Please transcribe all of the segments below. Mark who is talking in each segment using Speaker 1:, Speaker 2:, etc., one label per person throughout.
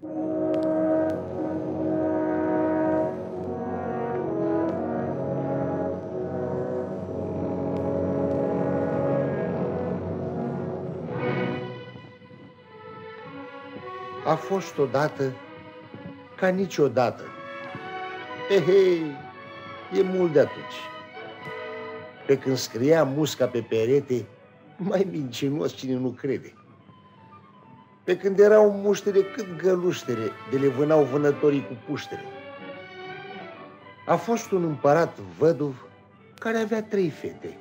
Speaker 1: A fost odată ca niciodată. Ehei, e mult de atunci. Pe când scria musca pe perete, mai mincinos cine nu crede. Pe când erau muștere cât găluștere, de le vânau vânătorii cu puștere. A fost un împărat văduv care avea 3 fete.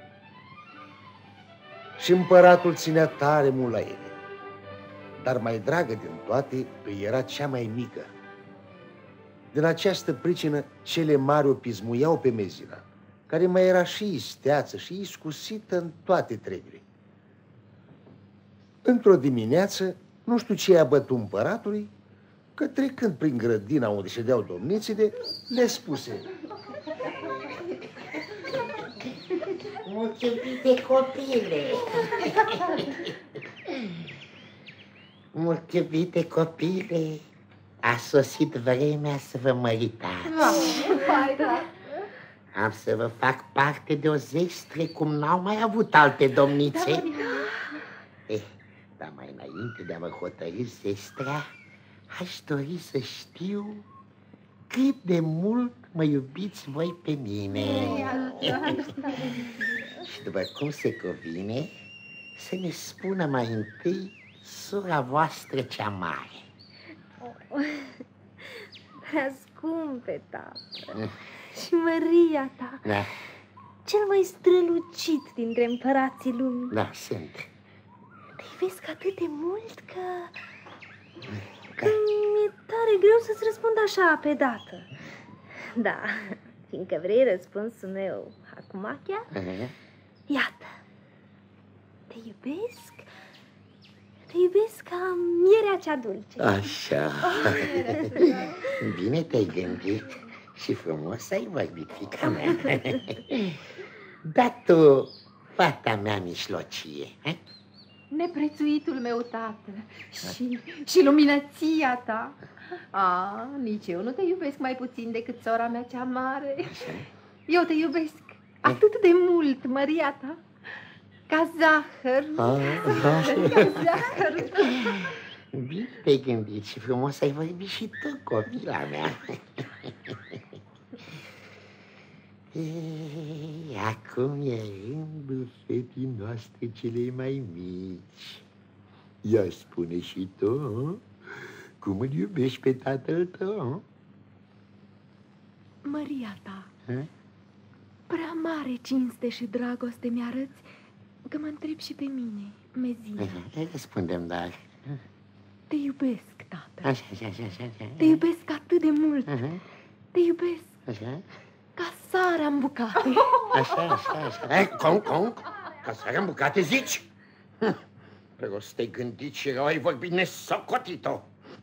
Speaker 1: Și împăratul ținea tare mult la ele. Dar mai dragă din toate îi era cea mai mică. Din această pricină, cele mari o pismuiau pe Mezina, care mai era și isteață și iscusită în toate treburile. Într-o dimineață, nu știu ce i-a bătut împăratului, că trecând prin grădina unde ședeau domnițile, le spuse:
Speaker 2: Mult iubite copile! Mult iubite copile, a sosit vremea să vă măritați. Am să vă fac parte de o zestre cum n-au mai avut alte domnițe. Dar mai înainte de a vă hotărî zestrea, aș dori să știu cât de mult mă iubiți voi pe mine. Și după cum se cuvine, să ne spună mai întâi sora voastră cea mare.
Speaker 3: Prea scumpe, tată. Și măria ta,
Speaker 2: Da.
Speaker 3: cel mai strălucit dintre împărații lumii.
Speaker 2: Da, sunt.
Speaker 3: Te iubesc atât de mult că mi-e tare greu să-ți răspund așa pe dată. Da, fiindcă vrei răspunsul meu acum chiar, iată, te iubesc. Te iubesc ca mierea cea dulce.
Speaker 2: Așa. Bine te-ai gândit și frumos ai vorbit, fiica mea. Dar tu, fata mea mijlocie,
Speaker 4: Neprețuitul meu tată și luminăția ta. Nici eu nu te iubesc mai puțin decât sora mea cea mare. Eu te iubesc atât de mult, măria ta, ca zahăr. Ca zahăr.
Speaker 2: Bine te-ai gândit și frumos ai vorbit și tu, copila mea. Acum e rândul fetii noastre cele mai mici. Ia spune și tu, cum îl iubești pe tatăl tău?
Speaker 4: Măria ta, prea mare cinste și dragoste mi-arăți că mă întreb și pe mine, Mezina.
Speaker 2: Răspundem, dar...
Speaker 4: Te iubesc, tată.
Speaker 2: Așa.
Speaker 4: Te iubesc atât de mult. Te iubesc.
Speaker 2: Așa?
Speaker 4: Ca sarea în bucate.
Speaker 2: Așa. Cum? Ca sarea în bucate, zici? Rost te-ai gândit și rău ai vorbit nesocotit-o.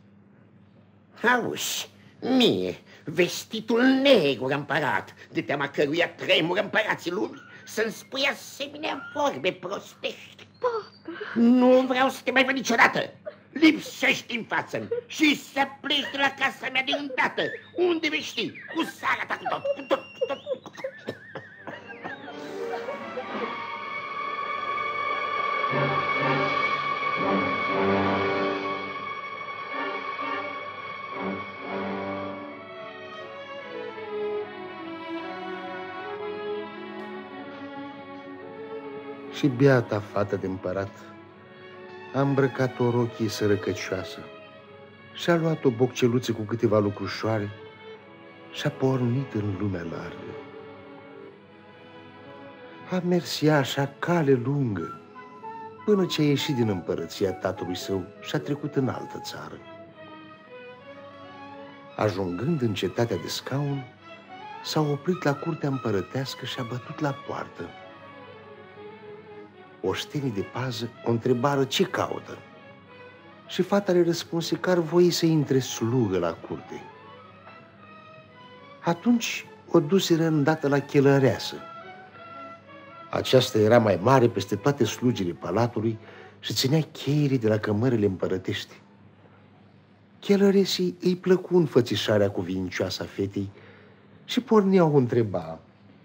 Speaker 2: Auzi, mie, vestitul negru împărat, de teama căruia tremură împărații lumii, să-mi spui asemenea vorbe prostești. Nu vreau să te mai văd niciodată. Lipsești în față și să pleci de la casa mea de îndată. Unde vei ști? Cu sara ta, cu tot.
Speaker 1: Și beata fată de împărat a îmbrăcat o rochie sărăcăcioasă și-a luat o bocceluță cu câteva lucrușoare și-a pornit în lumea largă. A mers ea așa cale lungă până ce a ieșit din împărăția tatălui său și a trecut în altă țară. Ajungând în cetatea de scaun, s-a oprit la curtea împărătească și a bătut la poartă. Oștenii de pază o întrebară ce caută și fata le răspunse că ar voi să intre slugă la curte. Atunci o duseră îndată la chelăreasă. Aceasta era mai mare peste toate slugile palatului și ținea cheile de la cămările împărătești. Chelăresii îi plăcu înfățișarea cuvincioasă a fetei și porneau o întreba.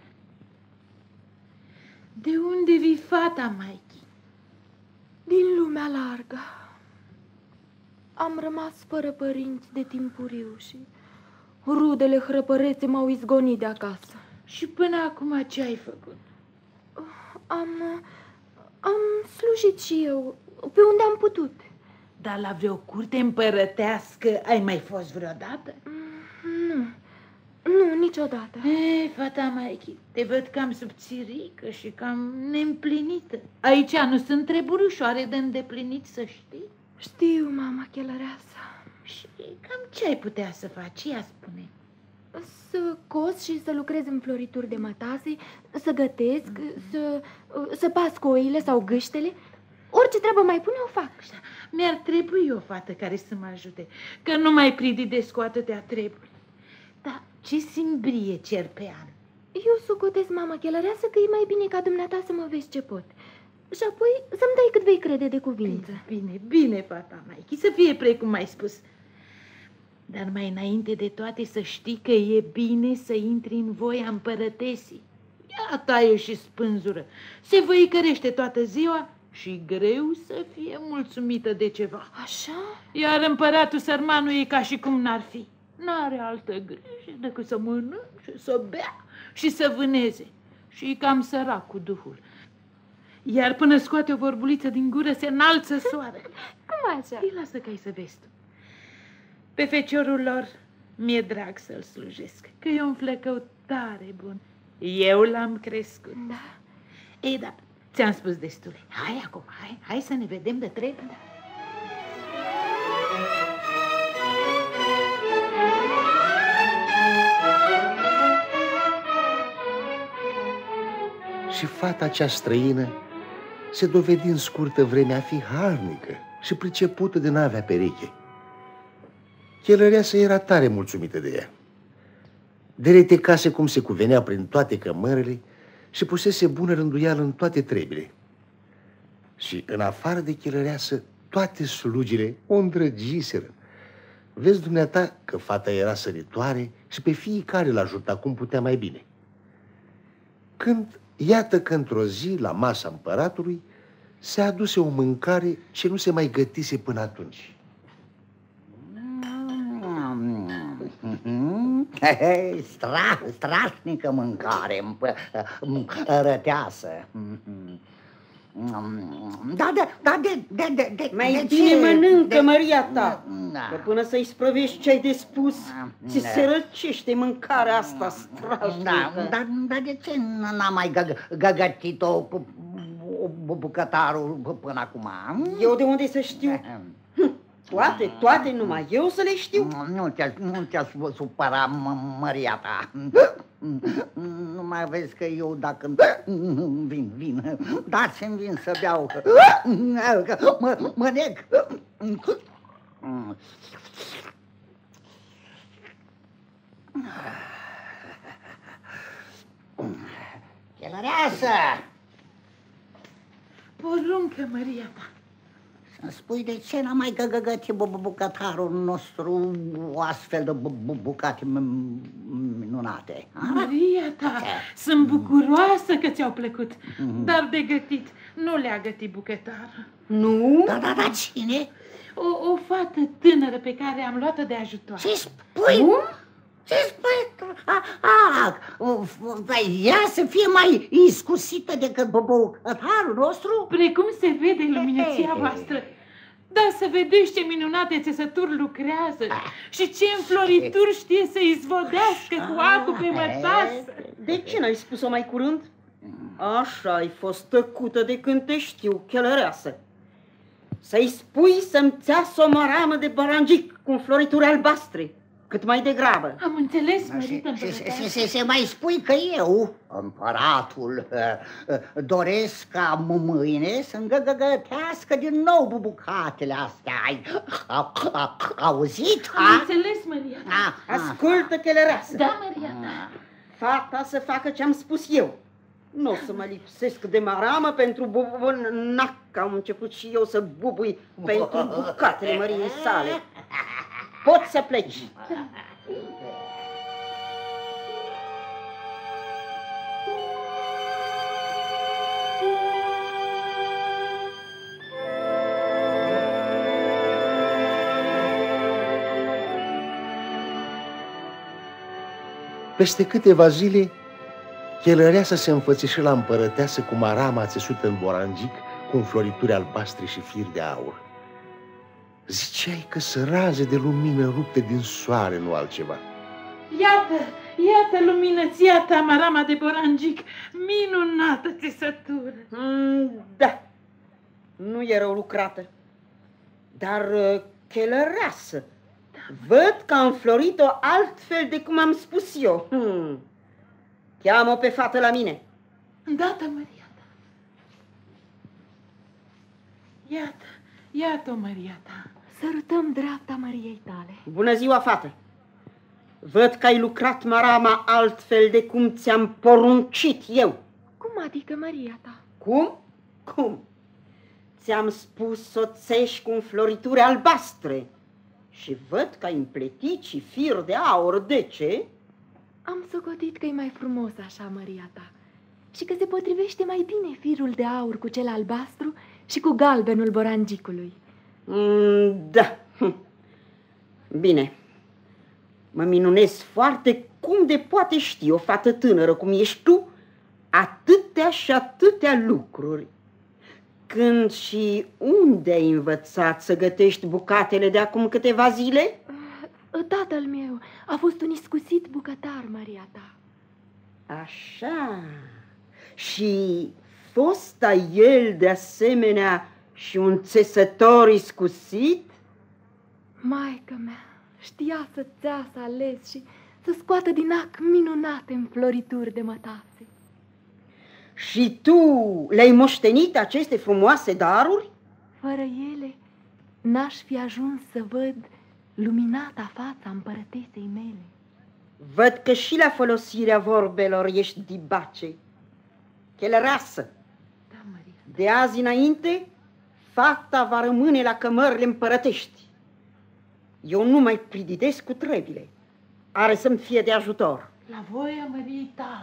Speaker 5: De unde vii, fata, Maichi?
Speaker 3: Din lumea largă. Am rămas fără părinți de timpuriu și rudele hrăpărețe m-au izgonit de acasă.
Speaker 5: Și până acum ce ai făcut?
Speaker 3: Am slujit și eu, pe unde am putut.
Speaker 5: Dar la vreo curte împărătească ai mai fost vreodată?
Speaker 3: Nu, niciodată.
Speaker 5: Fata Maichi, te văd cam subțirică și cam neîmplinită. Aici nu sunt treburi ușoare de îndeplinit, să știi.
Speaker 3: Știu, mama chelăreasă.
Speaker 5: Și cam ce ai putea să faci? Ia spune.
Speaker 3: Să cos și să lucrez în florituri de mătase, să gătesc, să pasc oile sau gâștele. Orice treabă mai pune, o fac.
Speaker 5: Mi-ar trebui o fată care să mă ajute, că nu mai prididesc cu atâtea treburi. Dar ce simbrie cer pe an?
Speaker 3: Eu socotesc, mama chelăreasă, că e mai bine ca dumneata să mă vezi ce pot. Și apoi să-mi dai cât vei crede de cuvință.
Speaker 5: Bine, fata Maichi, să fie precum ai spus. Dar mai înainte de toate să știi că e bine să intri în voia împărătesii. Ia taie și spânzură, se văicărește toată ziua și greu să fie mulțumită de ceva.
Speaker 3: Așa?
Speaker 5: Iar împăratul sărmanul e ca și cum n-ar fi. N-are altă grijă decât să mănânce, să bea și să vâneze. Și e cam sărac cu duhul. Iar până scoate o vorbuliță din gură se înalță soare.
Speaker 3: Cum așa?
Speaker 5: Îi lasă ca-i să vezi tu. Pe feciorul lor mi-e drag să-l slujesc, că e un flăcău tare bun. Eu l-am crescut.
Speaker 3: Da.
Speaker 5: Ei, da, ți-am spus destul. Hai acum, hai să ne vedem de treabă.
Speaker 1: Și fata cea străină se dovedi în scurtă vreme a fi harnică și pricepută de n-avea pereche. Chelăreasa era tare mulțumită de ea. Deretecase cum se cuvenea prin toate cămările și pusese bună rânduială în toate trebile. Și în afară de chelăreasă, toate slugile o îndrăgiseră. Vezi dumneata că fata era săritoare și pe fiecare l-ajuta cum putea mai bine. Iată că într-o zi, la masa împăratului, se aduse o mâncare ce nu se mai gătise până atunci.
Speaker 2: Strașnică mâncare, răteasă.
Speaker 6: Mai bine mănâncă, Maria ta, că până să-i sprăvești ce-ai de spus, ți se răcește mâncarea asta strașnică.
Speaker 2: Dar de ce n-a mai găgătit-o bucătarul până acum?
Speaker 6: Eu de unde să știu? Toate numai eu să le știu.
Speaker 2: Nu te-a supăra, Maria ta. Nu mai vezi că eu dacă vin, dați-mi vin să beau, mă neg. Chelăreasă!
Speaker 5: Poruncă, Maria ta.
Speaker 2: Să-mi spui de ce n-a mai găgătit bucătarul nostru o astfel de bucate minunate?
Speaker 5: Maria ta, sunt bucuroasă că ți-au plăcut, dar de gătit nu le-a gătit bucătarul.
Speaker 6: Nu?
Speaker 2: Da, cine?
Speaker 5: O fată tânără pe care am luat-o de ajutor.
Speaker 2: Ce spui? Ce spui? Ea să fie mai iscusită decât bucătarul nostru?
Speaker 5: Precum se vede luminăția voastră. Dar să vedeți ce minunate țesături lucrează și ce înflorituri știe să izvodească cu acul pe mătasă.
Speaker 6: De ce n-ai spus-o mai curând? Așa ai fost tăcută de când te știu, chelăreasă. Să-i spui să-mi țeasă o maramă de barangic cu înflorituri albastre, cât mai degrabă.
Speaker 5: Am înțeles, mărită.
Speaker 2: Se mai spui că eu, împăratul, doresc ca mâine să-mi găgătească din nou bucatele astea. Ai auzit?
Speaker 5: Am înțeles, Maria.
Speaker 6: Ascultă, chelăreasă.
Speaker 5: Da, Maria.
Speaker 6: Fata să facă ce-am spus eu. Nu o să mă lipsesc de maramă pentru bubunac, că am început și eu să bubui pentru bucatele măriei sale. Poți să pleci.
Speaker 1: Peste câteva zile, chelăreasa se înfățișă la împărăteasă cu marama țesută în borangic, cu înflorituri albastre și fir de aur. Ziceai că să raze de lumină rupte din soare, nu altceva.
Speaker 5: Iată luminăția ta, marama de borangic, minunată țesătură.
Speaker 6: Da, nu e rău lucrată, dar chelăreasă. Văd că am înflorit-o altfel de cum am spus eu. Cheamă-o pe fată la mine.
Speaker 5: Îndată, Maria ta. Iată-o, Maria ta.
Speaker 3: Sărutăm dreapta Mariei tale.
Speaker 6: Bună ziua, fată. Văd că ai lucrat marama altfel de cum ți-am poruncit eu.
Speaker 3: Cum adică, Maria ta?
Speaker 6: Cum? Ți-am spus să o țești cu înflorituri albastre. Și văd că ai împletit și fir de aur. De ce?
Speaker 3: Am socotit că e mai frumos așa, Maria ta, și că se potrivește mai bine firul de aur cu cel albastru și cu galbenul borangicului.
Speaker 6: Da. Bine. Mă minunez foarte cum de poate ști o fată tânără cum ești tu atâtea și atâtea lucruri. Când și unde ai învățat să gătești bucatele de acum câteva zile?
Speaker 3: Tatăl meu a fost un iscusit bucătar, Maria ta.
Speaker 6: Așa. Și fosta el de asemenea și un țesător iscusit?
Speaker 3: Maică mea știa să țeasă ales și să scoată din ac minunate înflorituri de mătase.
Speaker 6: Și tu le-ai moștenit aceste frumoase daruri?
Speaker 3: Fără ele n-aș fi ajuns să văd luminata fața împărătesei mele.
Speaker 6: Văd că și la folosirea vorbelor ești dibace. Chelăreasă.
Speaker 5: Da, Maria.
Speaker 6: De azi înainte, fata va rămâne la cămările împărătești. Eu nu mai prididesc cu trebile. Are să-mi fie de ajutor.
Speaker 5: La voia Măriei tale.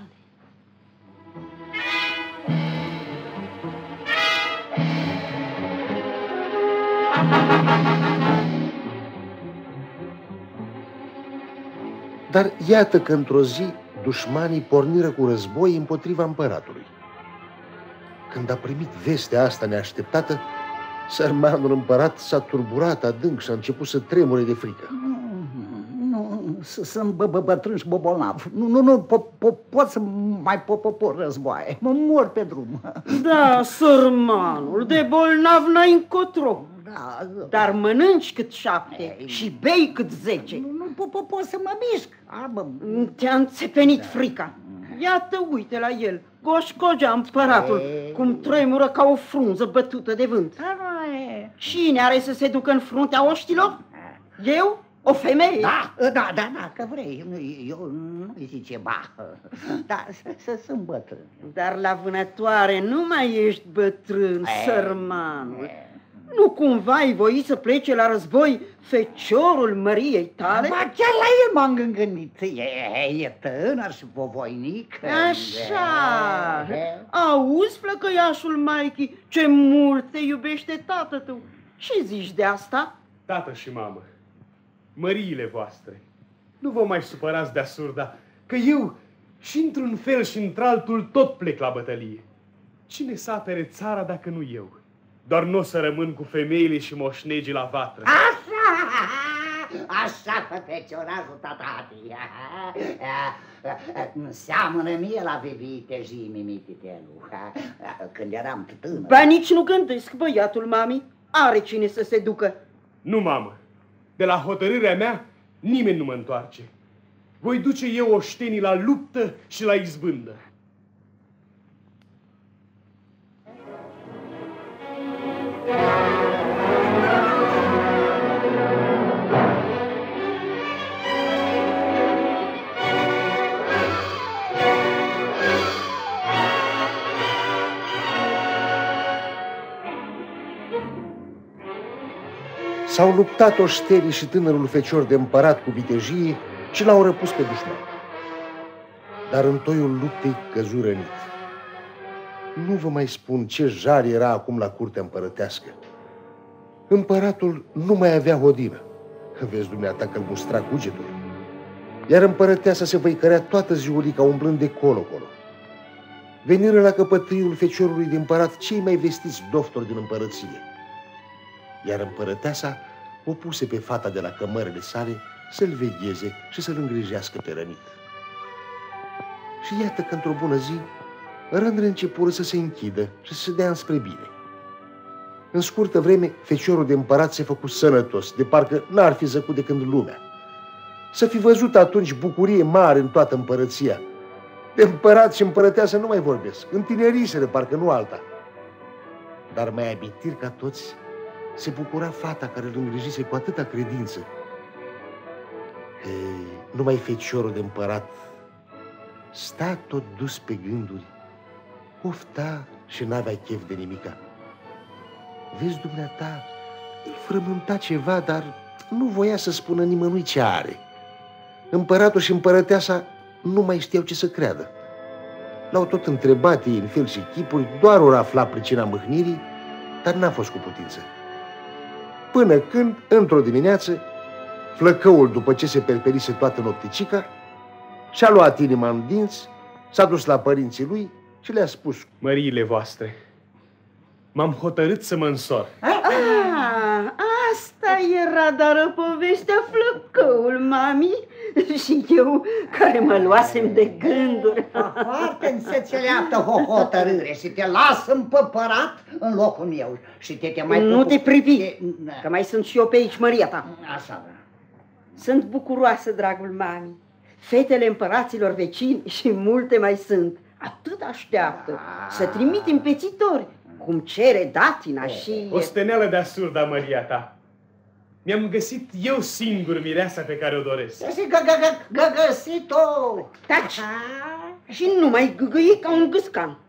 Speaker 1: Dar iată că într-o zi dușmanii porniră cu război împotriva împăratului. Când a primit vestea asta neașteptată, sărmanul împărat s-a turburat adânc și a început să tremure de frică.
Speaker 7: Nu, sunt bătrân și bolnav. Nu pot să mai pot războaie. Mă mor pe drum.
Speaker 6: Da, sărmanul, de bolnav n-ai încotro.
Speaker 7: Da.
Speaker 6: Dar mănânci cât 7 și bei cât 10.
Speaker 7: Nu pot să mă mișc.
Speaker 6: Te-a înțepenit frica. Iată, uite la el, coșcogea împăratul, cum tremură ca o frunză bătută de vânt. Cine are să se ducă în fruntea oștilor? Eu? O femeie?
Speaker 7: Da, că vrei. Eu nu-i zice ba. Da, sunt bătrân.
Speaker 6: Dar la vânătoare nu mai ești bătrân, sărmanul. Nu cumva ai voit să plece la război feciorul Măriei tale?
Speaker 7: Ba, chiar la el m-am gândit. E tânăr și vovoinic.
Speaker 6: Așa. Auzi, flăcăiașul Maichi, ce mult te iubește tată tău. Ce zici de asta?
Speaker 8: Tată și mamă, măriile voastre, nu vă mai supărați de asurda, că eu și într-un fel și într-altul tot plec la bătălie. Cine să apere țara dacă nu eu? Doar nu o să rămân cu femeile și moșnegii la vatră.
Speaker 7: Așa, feciorașul tatatii. Seamănă mie la vitejii mititelu, când eram tânăr.
Speaker 6: Ba, nici nu gândesc, băiatul mami. Are cine să se ducă.
Speaker 8: Nu, mamă. De la hotărârea mea, nimeni nu mă întoarce. Voi duce eu oștenii la luptă și la izbândă.
Speaker 1: S-au luptat oșterii și tânărul fecior de împărat cu vitejie și l-au răpus pe dușman. Dar în toiul luptei căzu rănit. Nu vă mai spun ce jar era acum la curtea împărătească. Împăratul nu mai avea hodină. Vezi dumneata că îl mustra cugetul. Iar împărăteasa se văicărea toată ziulica umblând de colo-colo. Veniră la căpătâiul feciorului de împărat cei mai vestiți doftori din împărăție. Iar împărăteasa o puse pe fata de la cămările sale să-l vegheze și să-l îngrijească pe rănit. Și iată că într-o bună zi, rândele începură să se închidă și să se dea înspre bine. În scurtă vreme, feciorul de împărat se făcu sănătos, de parcă n-ar fi zăcut de când lumea. Să fi văzut atunci bucurie mare în toată împărăția. De împărat și împărăteasă nu mai vorbesc, întineriseră, parcă nu alta. Dar mai abitiri ca toți, se bucura fata care îl îngrijise cu atâta credință. Ei, numai feciorul de împărat sta tot dus pe gânduri, ofta și n-avea chef de nimica. Vezi, dumneata, îl frământa ceva, dar nu voia să spună nimănui ce are. Împăratul și împărăteasa nu mai știau ce să creadă. L-au tot întrebat ei în fel și chipuri, doar ori afla pricina mâhnirii, dar n-a fost cu putință. Până când, într-o dimineață, flăcăul, după ce se perperise toată nopticica, și-a luat inima în dinți, s-a dus la părinții lui și le-a spus:
Speaker 8: Măriile voastre, m-am hotărât să mă însor.
Speaker 6: Asta era dar povestea flăcăul, mami. Și eu care mă luasem de gânduri.
Speaker 7: Foarte înțeleaptă hotărâre și te las împărat în locul meu. Și te mai
Speaker 6: nu te privi, că mai sunt și eu pe aici, măria ta.
Speaker 7: Așa, da.
Speaker 6: Sunt bucuroasă, dragul mami. Fetele împăraților vecini și multe mai sunt. Atât așteaptă să trimitem pețitori, cum cere datina și...
Speaker 8: O steneală de asurda, măria ta. Mi-am găsit eu singur mireasa pe care o doresc.
Speaker 7: Găsit-o!
Speaker 6: Taci! Și nu mai gâgâi ca un gâscan.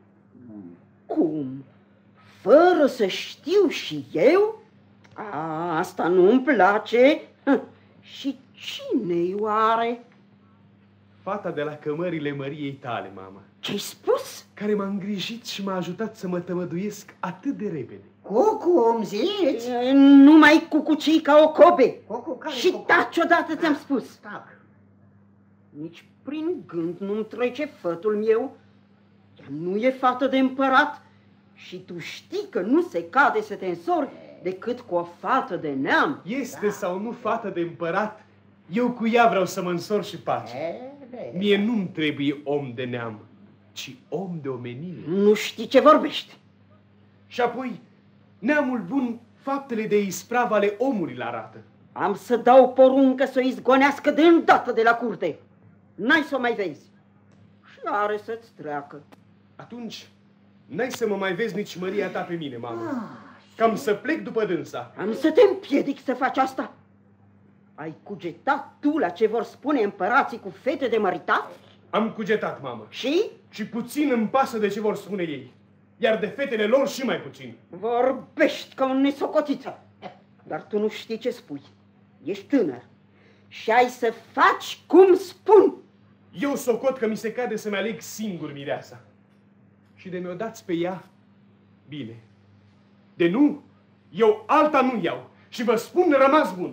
Speaker 6: Cum? Fără să știu și eu? Asta nu-mi place. Și cine-i oare?
Speaker 8: Fata de la cămările măriei tale, mamă.
Speaker 6: Ce-ai spus?
Speaker 8: Care m-a îngrijit și m-a ajutat să mă tămăduiesc atât de repede.
Speaker 7: Cum zici?
Speaker 6: Numai cucucii ca o cobe. Și taci odată ți-am spus.
Speaker 7: Tac.
Speaker 6: Nici prin gând nu-mi trece fătul meu. Ea nu e fată de împărat și tu știi că nu se cade să te însori decât cu o fată de neam.
Speaker 8: Este sau nu fată de împărat, eu cu ea vreau să mă însor și pace. Mie nu-mi trebuie om de neam, ci om de omenire.
Speaker 6: Nu știi ce vorbești.
Speaker 8: Și apoi, neamul bun, faptele de ispravă ale omului îl arată.
Speaker 6: Am să dau poruncă să o izgonească de îndată de la curte. N-ai să o mai vezi. Și are să-ți treacă.
Speaker 8: Atunci, n-ai să mă mai vezi nici măria ta pe mine, mamă. Cam să plec după dânsa.
Speaker 6: Am să te împiedic să faci asta. Ai cugetat tu la ce vor spune împărații cu fete de măritat?
Speaker 8: Am cugetat, mamă.
Speaker 6: Și?
Speaker 8: Și puțin îmi pasă de ce vor spune ei. Iar de fetele lor și mai puțin.
Speaker 6: Vorbești ca un nesocotit. Dar tu nu știi ce spui. Ești tânăr și ai să faci cum spun.
Speaker 8: Eu socot că mi se cade să-mi aleg singur mireasa. Și de mi-o dați pe ea, bine. De nu, eu alta nu iau. Și vă spun, rămas bun.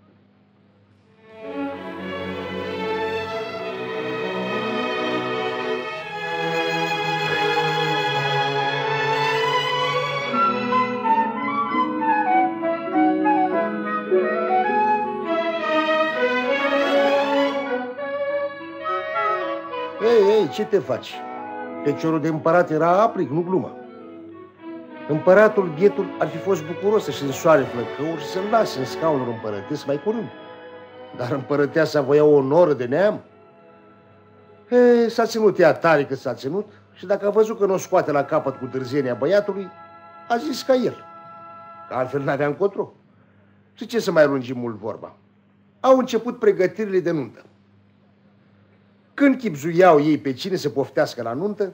Speaker 1: Ei, ce te faci? Feciorul de împărat era aprig, nu glumă. Împăratul bietul ar fi fost bucuros să-și însoare flăcăul și să-l lase în scaunul împărătesc mai curând. Dar împărăteasa voia o onoră de neam. S-a ținut ea tare cât s-a ținut și dacă a văzut că nu o scoate la capăt cu târzenia băiatului, a zis ca el, că altfel n-avea încotro. Și ce să mai lungim mult vorba? Au început pregătirile de nuntă. Când chibzuiau ei pe cine să poftească la nuntă,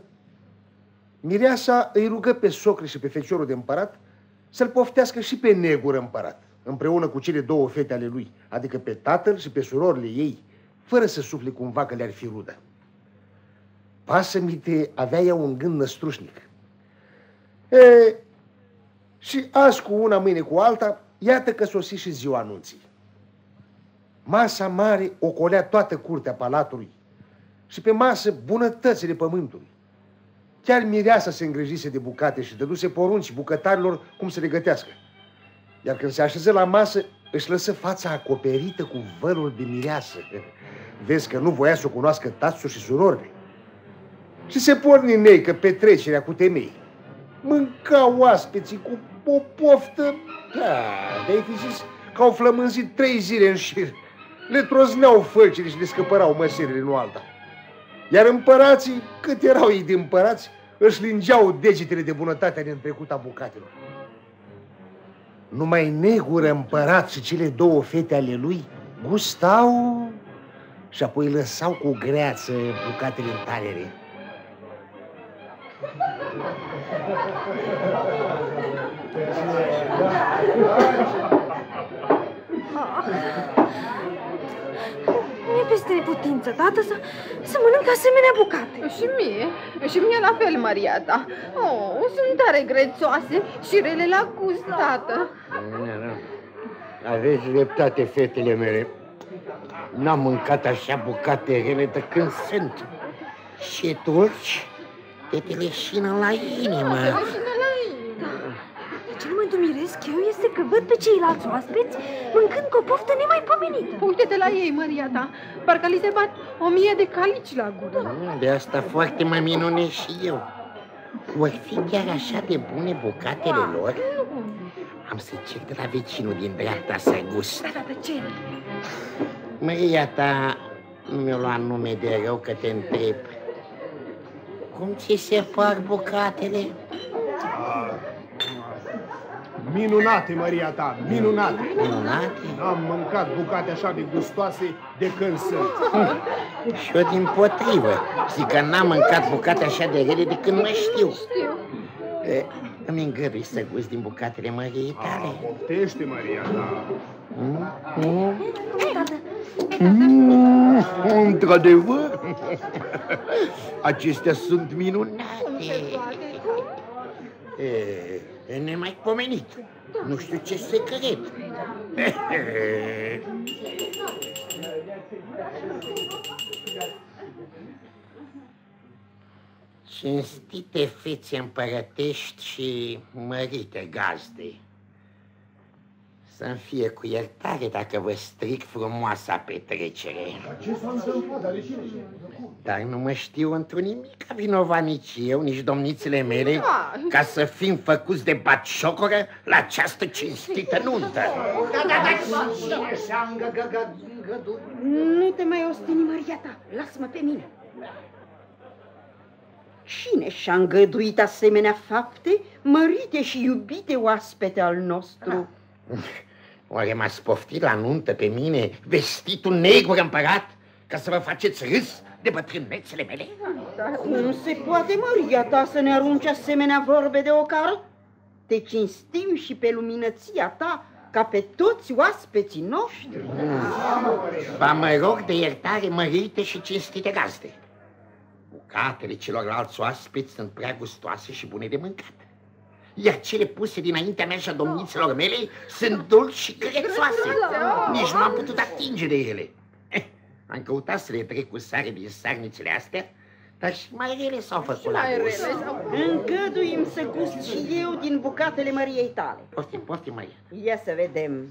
Speaker 1: mireasa îi rugă pe socre și pe feciorul de împărat să-l poftească și pe negură împărat. împreună cu cele două fete ale lui, adică pe tatăl și pe surorile ei, fără să sufle cumva că le-ar fi rudă. Pasămite avea ea un gând năstrușnic. Și azi cu una, mâine cu alta, iată că sosi și ziua anunții. Masa mare ocolea toată curtea palatului și pe masă bunătățile pământului. Chiar mireasa se îngrijise de bucate și dăduse porunci bucătarilor cum să le gătească. Iar când se așeză la masă, își lăsă fața acoperită cu vărul de mireasă. Vezi că nu voia să o cunoască tatăl și surorile. Și se porni neică petrecerea cu temei. Mânca oaspeții cu o poftă, de-ai fi zis că au flămânzit 3 zile în șir. Le trozneau fălcile și le scăpărau măserile, nu alta. Iar împărații, cât erau ei de împărați, își lingeau degetele de bunătatea din trecuta bucatelor. Numai Negură Împărat și cele două fete ale lui gustau și apoi lăsau cu greață bucatele în talere.
Speaker 3: Nu-i peste neputință, tată, să mănânc asemenea bucate.
Speaker 4: Și mie la fel, Maria ta. Sunt tare grețoase și rele la gust, tată.
Speaker 2: Aveți dreptate, fetele mele. N-am mâncat așa bucate rele de când sunt. Și dulci, te leșină la inimă.
Speaker 3: Ce nu mă dumiresc eu este că văd pe ceilalți oaspeți mâncând cu o poftă nemaipomenită.
Speaker 4: Uite-te la ei, Maria ta, parcă li se bat 1000 de calici la gură.
Speaker 2: De asta foarte mă minunez și eu. Ori fi chiar așa de bune bucatele lor? Am să cer de la vecinul din dreapta să gust.
Speaker 3: Da, pe ce?
Speaker 2: Maria ta nu mi-o lua nume de rău că te întreb. Cum ți se par bucatele?
Speaker 8: Minunate, Maria ta, minunate.
Speaker 2: Minunate?
Speaker 8: N-am mâncat bucate așa de gustoase de când sunt.
Speaker 2: Și eu dimpotrivă. Zic că n-am mâncat bucate așa de rele de când mă știu. Îmi îngădui să gust din bucatele Măriei tale.
Speaker 8: Poftește, Maria ta.
Speaker 2: Într-adevăr, acestea sunt minunate. E nemaipomenit. Nu știu ce secret. Cinstite fețe împărătești și mărite gazde, să-mi fie cu iertare dacă vă stric frumoasa petrecere.
Speaker 8: Ce s-a întâmplat?
Speaker 2: Dar nu mă știu într-un nimic vinovat nici eu, nici domnițele mele, ca să fim făcuți de batșocoră la această cinstită nuntă.
Speaker 6: Nu te mai ostini, Maria ta, lasă-mă pe mine. Cine și-a îngăduit asemenea fapte, mărite și iubite oaspete al nostru?
Speaker 2: Oare m-ați poftit la nuntă pe mine, vestitul Negură Împărat, ca să vă faceți râs de bătrânețele mele?
Speaker 6: Cum se poate, Maria ta, să ne arunci asemenea vorbe de ocară? Te cinstim și pe luminăția ta, ca pe toți oaspeții noștri.
Speaker 2: Ba mă rog de iertare, mărite și cinstite gazde. Bucatele celorlalți oaspeți sunt prea gustoase și bune de mâncat. Iar cele puse dinaintea mea și a domnițelor mele sunt dulci și grețoase. Nici nu am putut atinge de ele. Am căutat să le trec cu sare din sarnițele astea, dar și mai rele s-au făcut la gust.
Speaker 6: Îngăduim să gust și eu din bucatele Măriei tale.
Speaker 2: Poftim, Maria.
Speaker 6: Ia să vedem.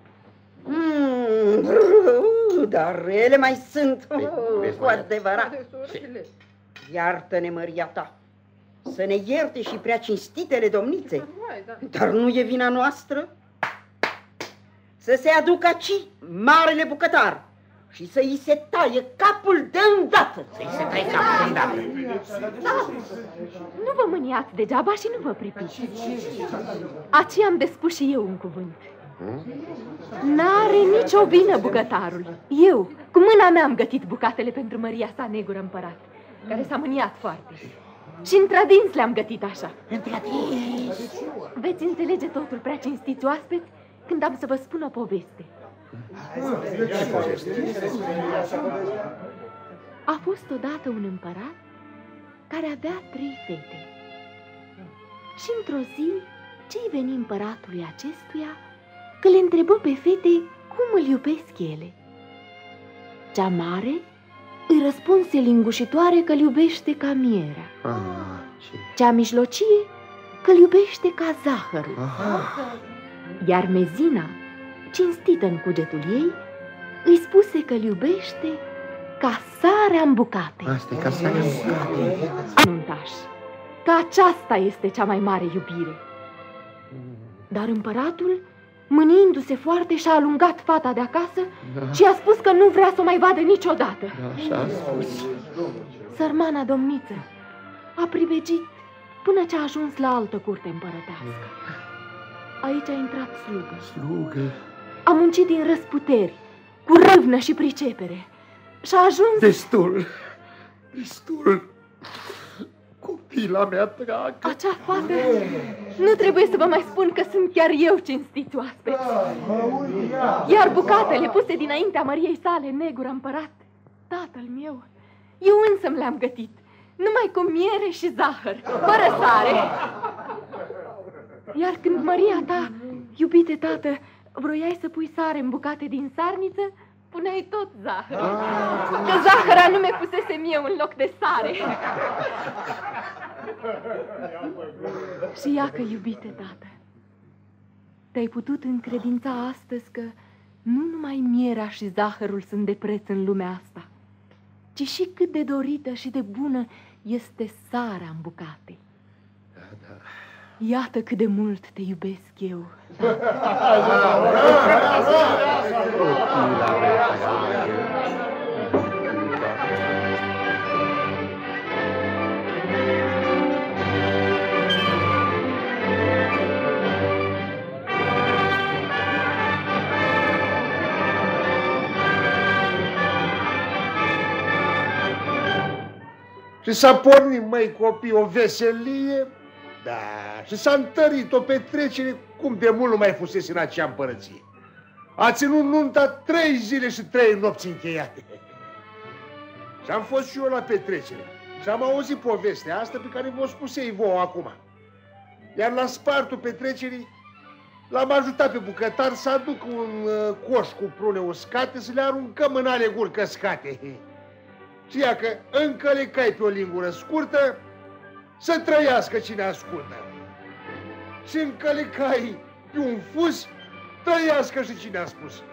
Speaker 6: Dar rele mai sunt, cu adevărat. Iartă-ne, Maria ta. Să ne ierte și prea cinstitele domnițe. Dar nu e vina noastră. Să se aducă aici marele bucătar și să-i se taie capul de îndată.
Speaker 2: Să-i se taie capul de îndată.
Speaker 3: Nu vă mâniați degeaba și nu vă pripiți. Aceea am de spus și eu un cuvânt. N-are nicio vină bucătarul. Eu, cu mâna mea am gătit bucatele pentru Măria sa Negură Împărat, care s-a mâniat foarte. Și într-adins le-am gătit așa.
Speaker 2: Într-adins.
Speaker 3: Veți înțelege totul, prea cinstiți oaspeți,
Speaker 4: când am să vă spun o poveste. A fost odată un împărat care avea 3 fete. Și într-o zi, ce-i veni împăratului acestuia că le întrebă pe fete cum îl iubesc ele. Cea mare îi răspunse lingușitoare că îl iubește ca mierea. Cea mijlocie că îl iubește ca zahărul. Iar mezina, cinstită în cugetul ei, îi spuse că îl iubește ca sarea în bucate.
Speaker 2: Asta e ca sarea în bucate.
Speaker 4: Anuntaș, că aceasta este cea mai mare iubire. Dar împăratul, mâniindu-se foarte, și-a alungat fata de acasă și a spus că nu vrea să o mai vadă niciodată.
Speaker 2: Așa a spus.
Speaker 4: Sărmana domniță a privegit până ce a ajuns la altă curte împărătească. Aici a intrat slugă.
Speaker 2: Slugă.
Speaker 4: A muncit din răsputeri, cu râvnă și pricepere. Și-a ajuns...
Speaker 2: Destul. Copila mea dragă.
Speaker 4: Acea fată... Nu trebuie să vă mai spun că sunt chiar eu cinstiți oaspeți. Iar bucatele puse dinaintea măriei sale, negură împărat, tatăl meu, eu însă le-am gătit, numai cu miere și zahăr, fără sare. Iar când măria ta, iubite tată, vroiai să pui sare în bucate din sarniță, puneai tot zahăr. Că zahăr anume pusesem eu în loc de sare. Și ia că, iubite tată, te-ai putut încredința astăzi că nu numai mierea și zahărul sunt de preț în lumea asta, ci și cât de dorită și de bună este sarea în bucate. Iată cât de mult te iubesc eu.
Speaker 1: Și s-a pornit, măi copii, o veselie, da, și s-a întărit o petrecere cum de mult nu mai fusese în acea împărăție. A ținut nunta 3 zile și 3 nopți încheiate. Și am fost și eu la petrecere și am auzit povestea asta pe care v-o spusei vouă acum. Iar la spartul petrecerii l-am ajutat pe bucătar să aducă un coș cu prune uscate să le aruncăm în ale guri căscate. Și ia că încă le cai pe o lingură scurtă, să trăiască cine ascultă. Și încă le cai pe un fus, trăiască și cine a spus.